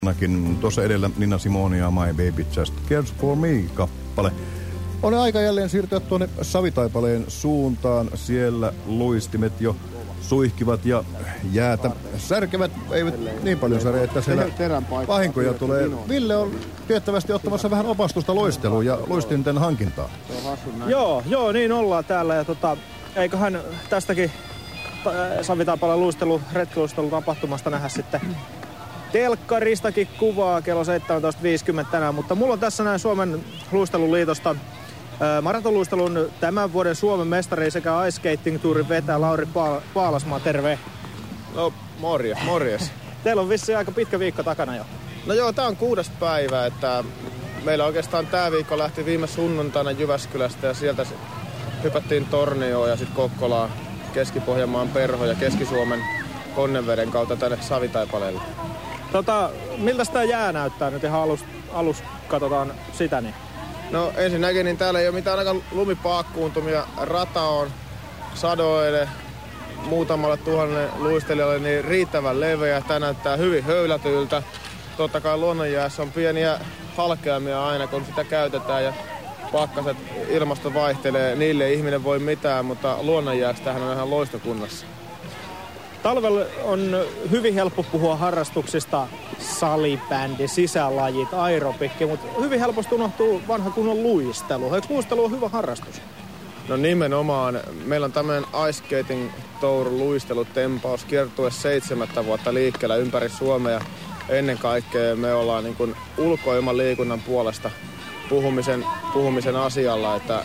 Tuossa edellä Nina Simone ja My Baby Just Cares For Me-kappale. On aika jälleen siirtyä tuonne Savitaipaleen suuntaan. Siellä luistimet jo suihkivat ja jäätä särkevät. Eivät niin paljon särje, että siellä vahinkoja tulee. Ville on tiettävästi ottamassa vähän opastusta luisteluun ja luistinten hankintaa. Joo, niin ollaan täällä. Ja eiköhän tästäkin Savitaipaleen retkiluistelu tapahtumasta nähdä sitten telkkaristakin kuvaa kello 17.50 tänään, mutta mulla on tässä näin Suomen luisteluliitosta maratonluistelun tämän vuoden Suomen mestari sekä Ice Skating Tourin vetää Lauri Paalasmaa, terve. No morjes. Teillä on vissiin aika pitkä viikko takana jo. No joo, tää on 6. päivä, että meillä oikeastaan tää viikko lähti viime sunnuntaina Jyväskylästä ja sieltä hypättiin Tornioon ja sitten Kokkolaan, Keski-Pohjanmaan Perho ja Keski-Suomen Konneveden kautta tänne Savitaipaleelle. Miltä sitä jää näyttää nyt ihan alus katsotaan sitä niin? No ensinnäkin niin täällä ei ole mitään aika lumipaakkuuntumia. Rata on sadoille muutamalle tuhannen luistelijalle niin riittävän leveä. Tää näyttää hyvin höylätyltä. Totta kai luonnonjäässä on pieniä halkeamia aina kun sitä käytetään ja pakkaset ilmasto vaihtelee. Niille ei ihminen voi mitään, mutta luonnonjäästähän on ihan loistokunnassa. Talvella on hyvin helppo puhua harrastuksista, salibändi, sisälajit, aerobikki, mutta hyvin helposti unohtuu vanha kunnon luistelu. Eikö luistelu ole hyvä harrastus? No nimenomaan. Meillä on tämmöinen Ice Skating Tour luistelutempaus kiertue 7 vuotta liikkeellä ympäri Suomea. Ennen kaikkea me ollaan niin kuin ulkoilmaliikunnan puolesta puhumisen asialla, että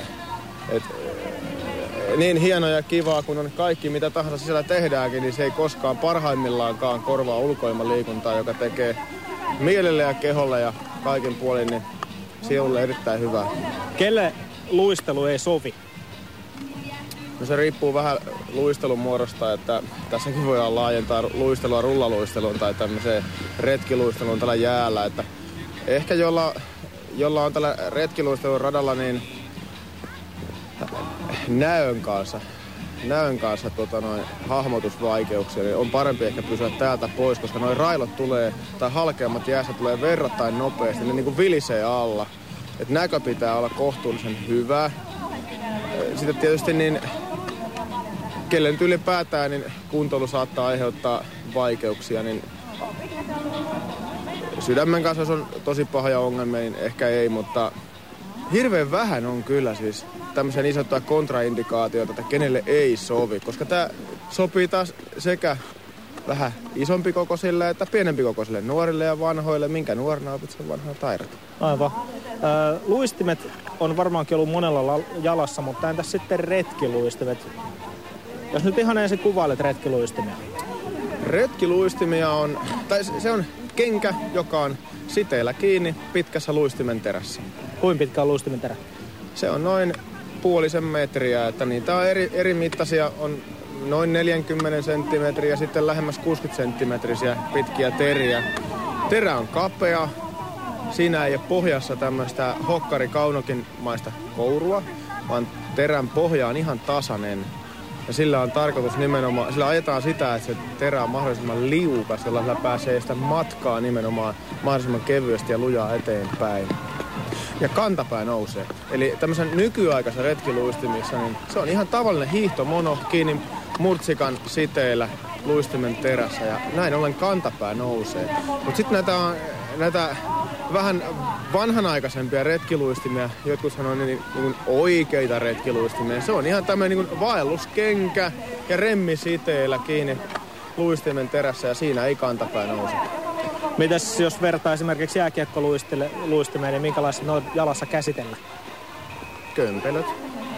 niin hienoa ja kivaa, kun on kaikki mitä tahansa siellä tehdäänkin, niin se ei koskaan parhaimmillaankaan korvaa ulkoilmaliikuntaa, joka tekee mielelle ja keholle ja kaiken puolin niin sielulle erittäin hyvää. Kelle luistelu ei sovi? No se riippuu vähän luistelun muodosta, että tässäkin voidaan laajentaa luistelua rullaluisteluun tai tämmöiseen retkiluisteluun tällä jäällä. Että ehkä jolla on tällä retkiluistelun radalla niin näön kanssa hahmotusvaikeuksia, niin on parempi ehkä pysyä täältä pois, koska noi railot tulee, tai halkeammat jäässä tulee verrattain nopeasti, ne niinku vilisee alla. Et näkö pitää olla kohtuullisen hyvä. Sitten tietysti niin, kelle nyt ylipäätään, niin kuntoilu saattaa aiheuttaa vaikeuksia, niin sydämen kanssa jos on tosi pahoja ongelmia, niin ehkä ei, mutta hirveän vähän on kyllä siis tämmöisiä niin sanottuja kontraindikaatioita, että kenelle ei sovi, koska tämä sopii taas sekä vähän isompikokoisille että pienempikokoisille, nuorille ja vanhoille, minkä nuorena opit sen vanhaa taidot. Aivan. Luistimet on varmaankin ollut monella jalassa, mutta entäs sitten retkiluistimet? Jos nyt ihan ensin kuvailet retkiluistimia. Retkiluistimia on, tai se on kenkä, joka on siteillä kiinni pitkässä luistimen terässä. Kuinka pitkä on luistimen terä? Se on noin puolisen metriä, että niitä on eri mittaisia, on noin 40 senttimetriä ja sitten lähemmäs 60 senttimetrisiä pitkiä teriä. Terä on kapea, siinä ei ole pohjassa tämmöistä hokkarikaunokin maista kourua, vaan terän pohja on ihan tasainen. Ja sillä on tarkoitus nimenomaan, sillä ajetaan sitä, että se terä on mahdollisimman liukas, jolla sillä pääsee sitä matkaa nimenomaan mahdollisimman kevyesti ja lujaa eteenpäin. Ja kantapää nousee. Eli tämmöisen nykyaikaisen retkiluistimissa, niin se on ihan tavallinen hiihtomono kiinni murtsikan siteillä luistimen terässä ja näin ollen kantapää nousee. Mutta sitten näitä vähän vanhanaikaisempia retkiluistimia, jotkut sanoo niin oikeita retkiluistimia. Se on ihan tämmöinen niin vaelluskenkä ja remmi siteillä kiinni luistimen terässä ja siinä ei kantapää nouse. Mitäs jos vertaa esimerkiksi jääkiekkoluistimeen, niin minkälaista ne on jalassa käsitellä? Kömpelöt.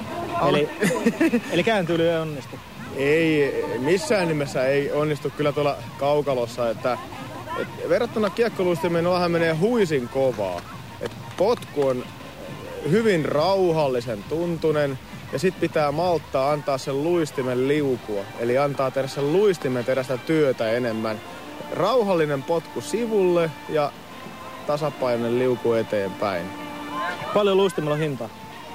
Eli kääntyyly ei onnistu? Ei, missään nimessä ei onnistu kyllä tuolla kaukalossa, että verrattuna kiekkoluistimeen nollahan menee huisin kovaa. Et potku on hyvin rauhallisen tuntunen ja sit pitää malttaa antaa sen luistimen liukua. Eli antaa tehdä sen luistimen tehdä sitä työtä enemmän. Rauhallinen potku sivulle ja tasapainoinen liuku eteenpäin. Paljon luistimella on hintaa?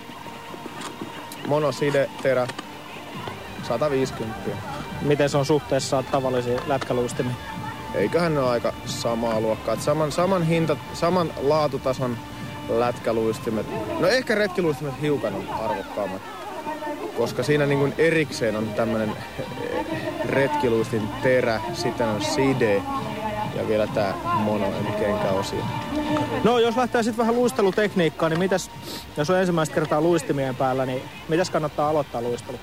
Monoside terä 150. Miten se on suhteessa tavallisiin lätkäluistimiin? eiköhän ne ole aika samaa luokkaa. Saman laatutason lätkäluistimet. No ehkä retkiluistimet hiukan on arvokkaammat, koska siinä niin kuin erikseen on tämmönen retkiluistin terä, sitten on side ja vielä tää mono eli kenkäosio. No jos lähtee sitten vähän luistelutekniikkaan, niin mitäs, jos on ensimmäistä kertaa luistimien päällä, niin mitäs kannattaa aloittaa luistelu?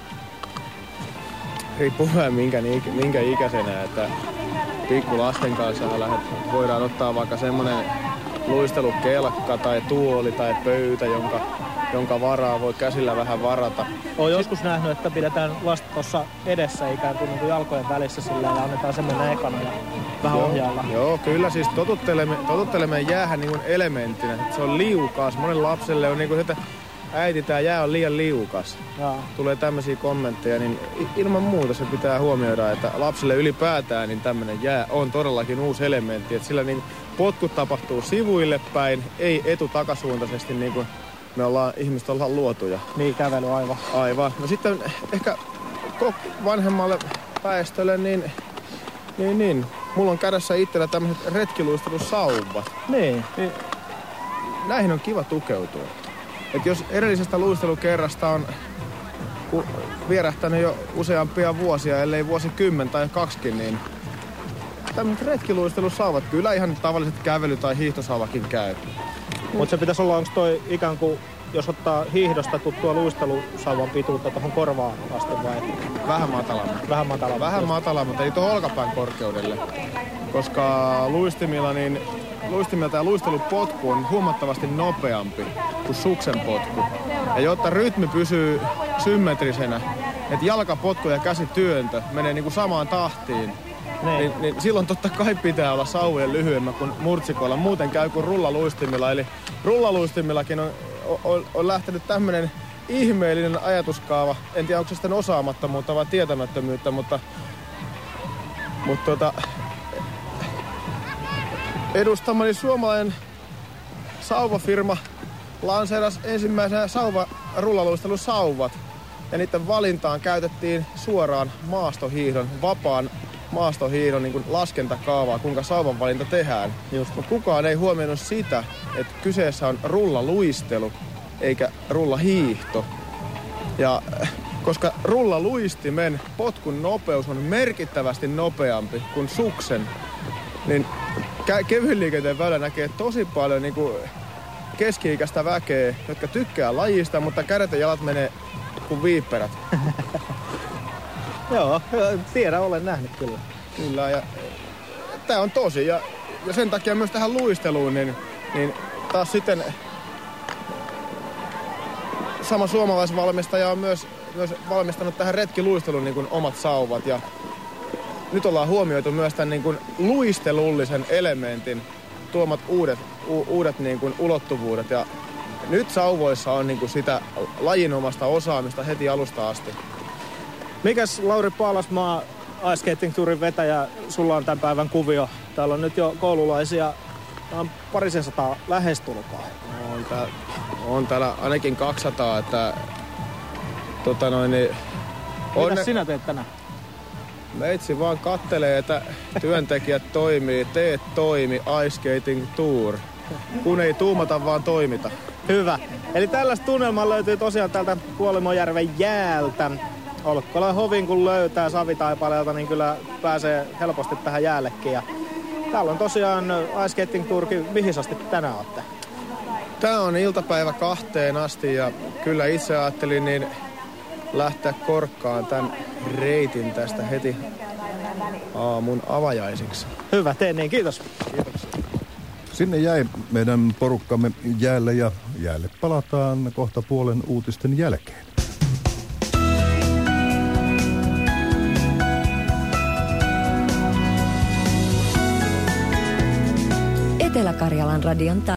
Riippuu vähän minkä ikäisenä, että pikkulasten kanssa voidaan ottaa vaikka semmonen luistelukelkka tai tuoli tai pöytä, jonka varaa voi käsillä vähän varata. Olen joskus nähnyt, että pidetään lasta tuossa edessä ikään kuin jalkojen välissä sillä ja annetaan sen mennä ekana ja vähän ohjailla. Joo, kyllä siis totuttelemme jäähän niin kuin elementtinä. Se on liukas. Monen lapselle on niin kuin, että äiti, tää jää on liian liukas. Tulee tämmöisiä kommentteja, niin ilman muuta se pitää huomioida, että lapsille ylipäätään niin tämmönen jää on todellakin uusi elementti. Että sillä niin potkut tapahtuu sivuille päin, ei etu-takasuuntaisesti niin kuin ihmiset ollaan luotuja. Niin, kävely aivan. Aivan. No sitten ehkä vanhemmalle väestölle, niin. Mulla on kädessä itsellä tämmöiset retkiluistelusauvat. Niin. Näihin on kiva tukeutua. Et jos edellisestä luistelukerrasta on vierähtänyt jo useampia vuosia, ellei vuosikymmen tai 2, niin tämmöiset retkiluistelusauvat, kyllä ihan tavalliset kävely- tai hiihtosauvakin käy. Mutta se pitäisi olla, onko toi ikään kuin, jos ottaa hiihdosta tuttua luistelusauvan pituutta tuohon korvaan asti vai? Vähän matalammin. Vähän matalammin, mutta ei tuohon olkapään korkeudelle. Koska luistimilla tämä luistelupotku on huomattavasti nopeampi kuin suksen potku. Ja jotta rytmi pysyy symmetrisenä, että jalkapotku ja käsityöntö menee niin kuin samaan tahtiin, niin silloin totta kai pitää olla sauvojen lyhyemmä kuin murtsikoilla. Muuten käy kuin rullaluistimilla. Eli rullaluistimillakin on lähtenyt tämmöinen ihmeellinen ajatuskaava. En tiedä, onko se sitten osaamattomuutta vai tietämättömyyttä, mutta edustamani suomalainen sauvafirma lanseerasi ensimmäisenä rullaluistelusauvat. Ja niiden valintaan käytettiin suoraan vapaan maastohiihdon niin kuin laskentakaavaa, kuinka sauvan valinta tehdään. Mutta kukaan ei huomioinut sitä, että kyseessä on rullaluistelu eikä rullahiihto. Ja koska rullaluistimen potkun nopeus on merkittävästi nopeampi kuin suksen, niin kevyen liikenteen väylä näkee tosi paljon niin kuin keski-ikäistä väkeä, jotka tykkää lajista, mutta kädet ja jalat menee kuin viipperät. Joo, tiedän, olen nähnyt kyllä. Kyllä, ja tää on tosi. Ja sen takia myös tähän luisteluun, niin taas sitten sama suomalaisvalmistaja on myös valmistanut tähän retkiluisteluun niin kuin omat sauvat. Ja nyt ollaan huomioitu myös tämän niin kuin luistelullisen elementin tuomat uudet niin kuin ulottuvuudet. Ja nyt sauvoissa on niin kuin sitä lajinomasta osaamista heti alusta asti. Mikäs Lauri Paalasmaa, Ice Skating Tourin vetäjä, sulla on tämän päivän kuvio? Täällä on nyt jo koululaisia, on 200 lähestulkoon. On täällä ainakin 200, että Mitäs sinä teet tänään? Meitsi vaan kattelee, että työntekijät toimii, teet toimi, Ice Skating Tour. Kun ei tuumata, vaan toimita. Hyvä. Eli tällaista tunnelmaa löytyy tosiaan täältä Kuolemojärven jäältä. Olkkolan hovin kun löytää Savitaipaleelta, niin kyllä pääsee helposti tähän jäällekin. Ja täällä on tosiaan Ice Skating Tourkin. Mihin asti tänään olette? Tää on iltapäivä 2 asti ja kyllä itse ajattelin niin lähteä korkkaan tämän reitin tästä heti aamun avajaisiksi. Hyvä, teen niin. Kiitos. Kiitoksia. Sinne jäi meidän porukkamme jäälle ja jäälle palataan kohta puolen uutisten jälkeen. Etelä-Karjalan radion